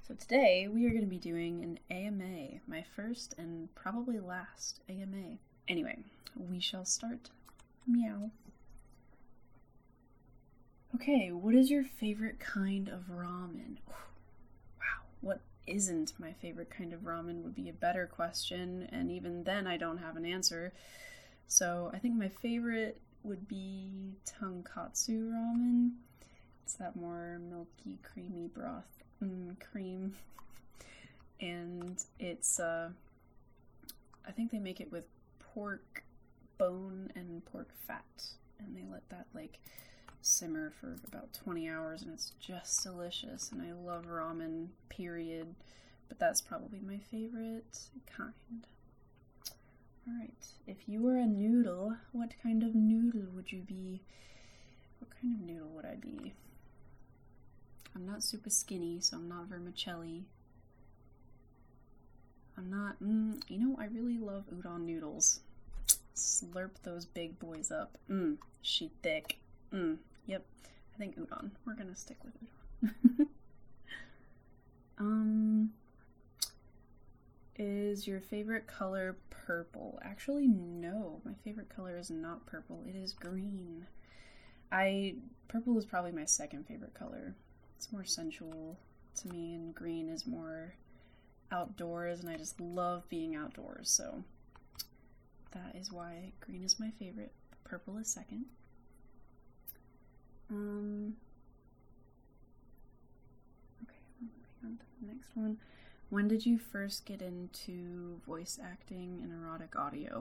So today we are going to be doing an AMA, my first and probably last AMA. Anyway, we shall start. Meow. Okay, what is your favorite kind of ramen? Wow, what isn't my favorite kind of ramen would be a better question, and even then I don't have an answer. So I think my favorite would be tonkatsu ramen. It's that more milky, creamy broth. Cream. And it's, I think they make it with pork bone and pork fat. And they let that, simmer for about 20 hours, and it's just delicious. And I love ramen, period. But that's probably my favorite kind. Alright, if you were a noodle, what kind of noodle would you be? What kind of noodle would I be? I'm not super skinny, so I'm not vermicelli. I'm not, I really love udon noodles. Slurp those big boys up. She thick. Yep, I think udon. We're gonna stick with udon. Is your favorite color purple? Actually, no. My favorite color is not purple. It is green. Purple is probably my second favorite color. It's more sensual to me, and green is more outdoors, and I just love being outdoors, so that is why green is my favorite. Purple is second. Okay, moving on to the next one. When did you first get into voice acting and erotic audio?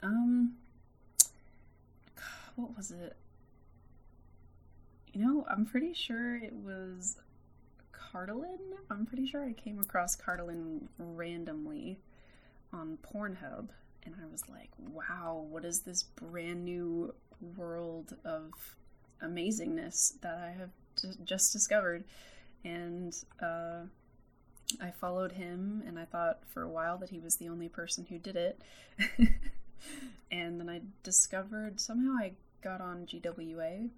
What was it? I'm pretty sure it was Cartolin. I'm pretty sure I came across Cartolin randomly on Pornhub, and I was like, wow, what is this brand new world of amazingness that I have just discovered? And I followed him, and I thought for a while that he was the only person who did it. And then I discovered, somehow I got on GWA,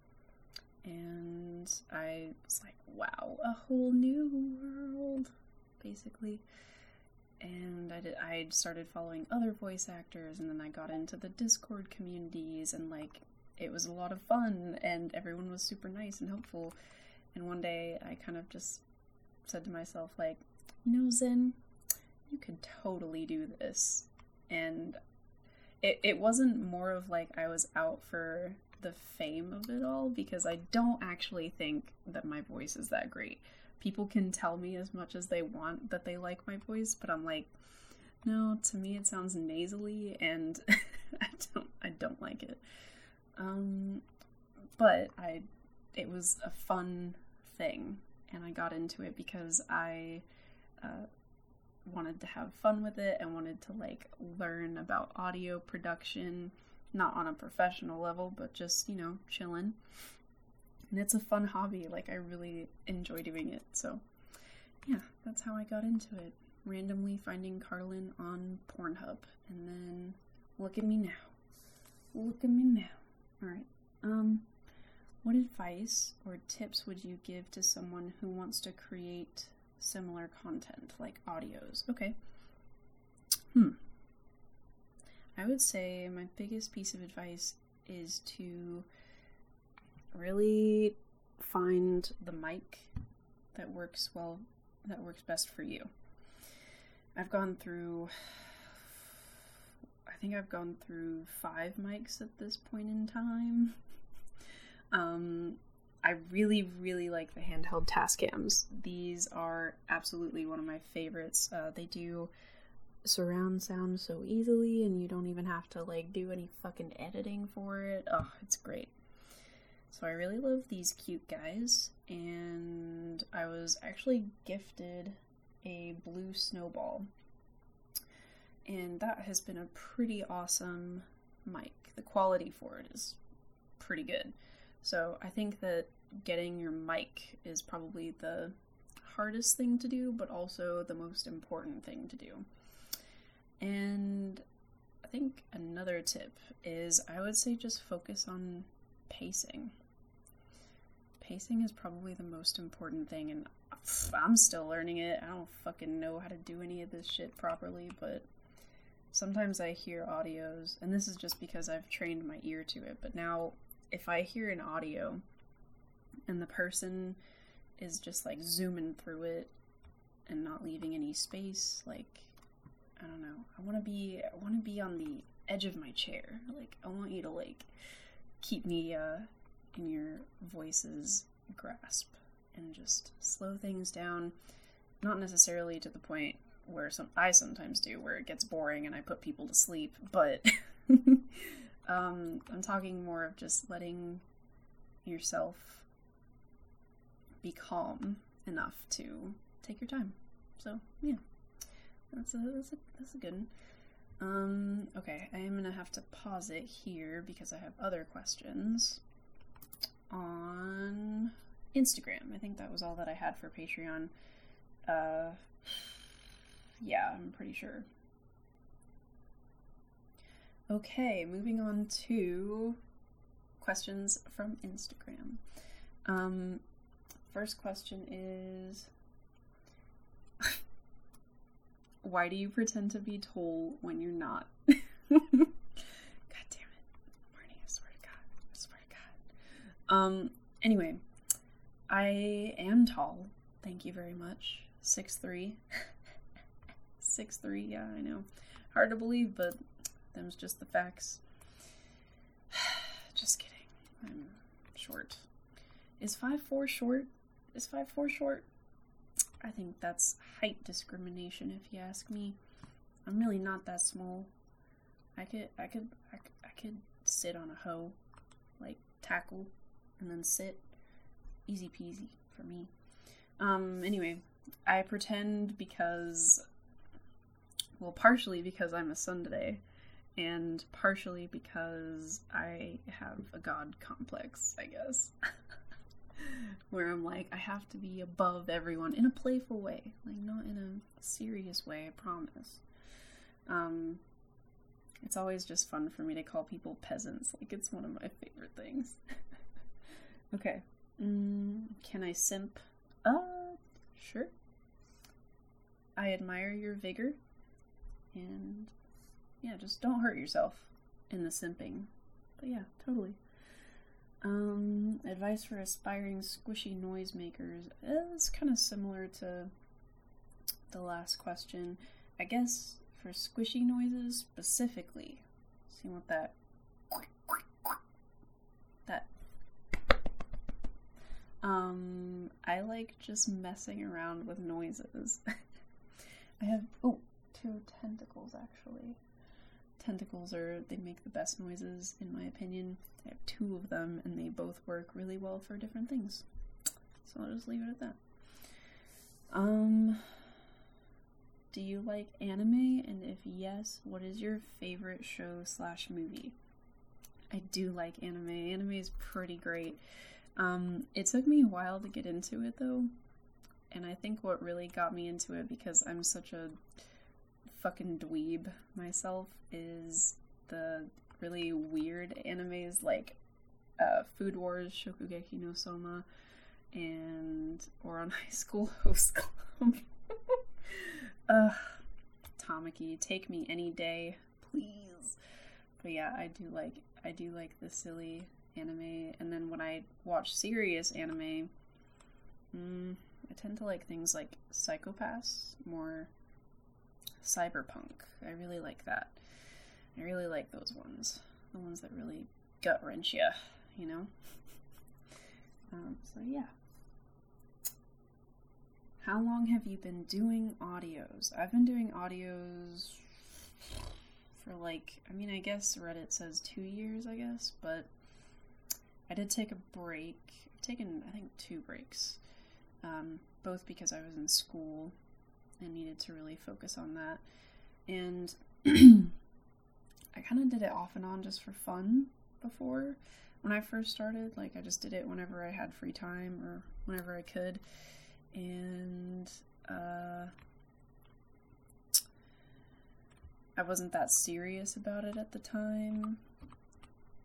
and I was like, wow, a whole new world, basically. And I started following other voice actors, and then I got into the Discord communities, and it was a lot of fun, and everyone was super nice and helpful. And one day I kind of just said to myself, Zen, you could totally do this. And it wasn't more of I was out for the fame of it all, because I don't actually think that my voice is that great. People can tell me as much as they want that they like my voice, but I'm like, no, to me it sounds nasally, and I don't like it. But it was a fun thing, and I got into it because I wanted to have fun with it and wanted to learn about audio production, not on a professional level, but just, chilling. And it's a fun hobby. I really enjoy doing it. So yeah, that's how I got into it. Randomly finding Cartolin on Pornhub, and then look at me now. Look at me now. Alright. What advice or tips would you give to someone who wants to create similar content, like audios? Okay. I would say my biggest piece of advice is to really find the mic that works best for you. I think I've gone through 5 mics at this point in time. I really, really like the handheld Tascams. These are absolutely one of my favorites. They do surround sound so easily, and you don't even have to do any fucking editing for it. Oh, it's great. So I really love these cute guys, and I was actually gifted a blue snowball, and that has been a pretty awesome mic. The quality for it is pretty good. So I think that getting your mic is probably the hardest thing to do, but also the most important thing to do. And I think another tip is, I would say, just focus on pacing. Pacing is probably the most important thing, and I'm still learning it. I don't fucking know how to do any of this shit properly, but sometimes I hear audios, and this is just because I've trained my ear to it, but now if I hear an audio and the person is just like zooming through it and not leaving any space, like, I don't know, I want to be on the edge of my chair. Like, I want you to like keep me in your voice's grasp and just slow things down, not necessarily to the point where I sometimes do, where it gets boring and I put people to sleep, but I'm talking more of just letting yourself be calm enough to take your time. So yeah, that's a good one. Okay, I am gonna have to pause it here because I have other questions on Instagram. I think that was all that I had for Patreon. Yeah, I'm pretty sure. Okay, moving on to questions from Instagram. First question is, why do you pretend to be tall when you're not? God damn it. Marnie, I swear to God. Anyway, I am tall. Thank you very much. 6'3". 6'3", yeah, I know. Hard to believe, but them's just the facts. Just kidding. I'm short. Is 5'4" short? Is 5'4" short? I think that's height discrimination, if you ask me. I'm really not that small. I could sit on a hoe, like tackle, and then sit. Easy peasy for me. Anyway, I pretend because, well, partially because I'm a Sunday, and partially because I have a god complex, I guess. Where I'm like, I have to be above everyone in a playful way, like not in a serious way, I promise. It's always just fun for me to call people peasants, like it's one of my favorite things. Okay, can I simp? Sure. I admire your vigor, and yeah, just don't hurt yourself in the simping. But yeah, totally. Advice for aspiring squishy noisemakers. It's kind of similar to the last question. I guess for squishy noises specifically, see what that I like just messing around with noises. I have, two tentacles actually. Tentacles they make the best noises in my opinion. I have 2 of them and they both work really well for different things. So I'll just leave it at that. Do you like anime? And if yes, what is your favorite show / movie? I do like anime. Anime is pretty great. It took me a while to get into it though. And I think what really got me into it, because I'm such a fucking dweeb myself, is the really weird animes like Food Wars, Shokugeki no Soma, and Ouran High School Host Club. Tamaki, take me any day, please. But yeah, I do like the silly anime, and then when I watch serious anime, I tend to like things like Psycho-Pass, more cyberpunk. I really like that. I really like those ones. The ones that really gut-wrench you, you know? So yeah. How long have you been doing audios? I've been doing audios for I guess Reddit says 2 years, I guess, but I did take a break. I've taken, I think, 2 breaks. Both because I was in school and needed to really focus on that. And I kind of did it off and on just for fun before. When I first started, I just did it whenever I had free time or whenever I could. And I wasn't that serious about it at the time.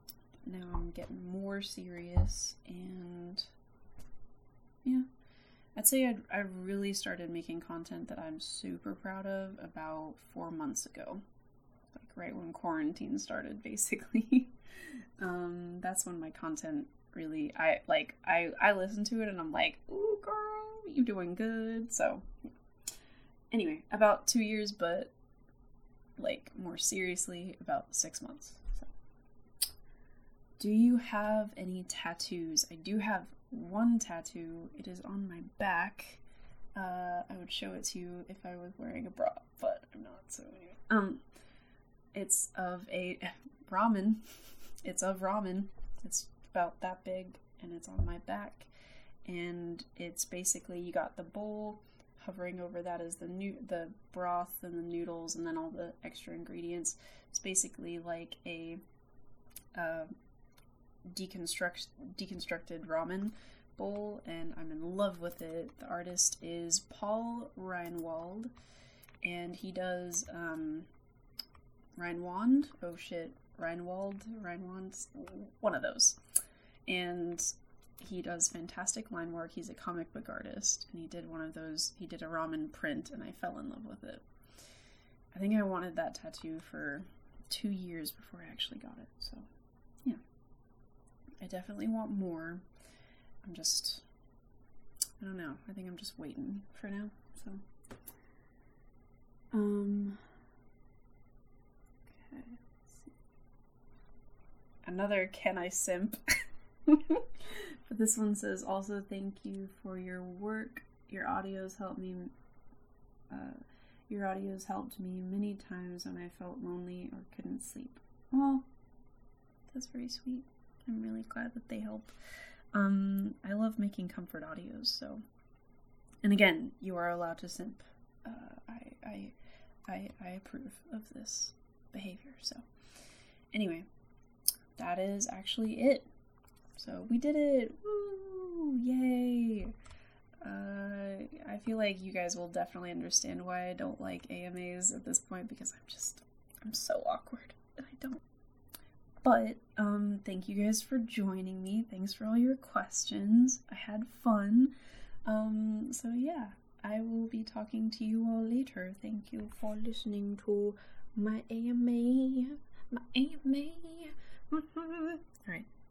Now I'm getting more serious, and yeah. I'd say I really started making content that I'm super proud of about 4 months ago. Like right when quarantine started, basically. That's when my content really, I listen to it and I'm like, ooh girl, you doing good. So anyway, about 2 years, but like more seriously about 6 months. So. Do you have any tattoos? I do have one tattoo. It is on my back. I would show it to you if I was wearing a bra, but I'm not, so anyway. It's of a ramen. It's of ramen. It's about that big, and it's on my back. And it's basically, you got the bowl, hovering over that is the broth and the noodles, and then all the extra ingredients. It's basically like a deconstructed ramen bowl, and I'm in love with it. The artist is Paul Reinwald, and he does Reinwand, one of those. And he does fantastic line work. He's a comic book artist, and he did one of those. He did a ramen print, and I fell in love with it. I think I wanted that tattoo for 2 years before I actually got it, so yeah. I definitely want more. I don't know. I think I'm just waiting for now, so. Okay, let's see. Another can I simp? But this one says, also thank you for your work. Your audios helped me many times when I felt lonely or couldn't sleep. Well, that's very sweet. I'm really glad that they help. I love making comfort audios, so. And again, you are allowed to simp. I approve of this behavior, so. Anyway, that is actually it. So we did it! Woo! Yay! I feel like you guys will definitely understand why I don't like AMAs at this point, because I'm so awkward, and I don't. But, thank you guys for joining me. Thanks for all your questions. I had fun. So yeah, I will be talking to you all later. Thank you for listening to my AMA. Alright.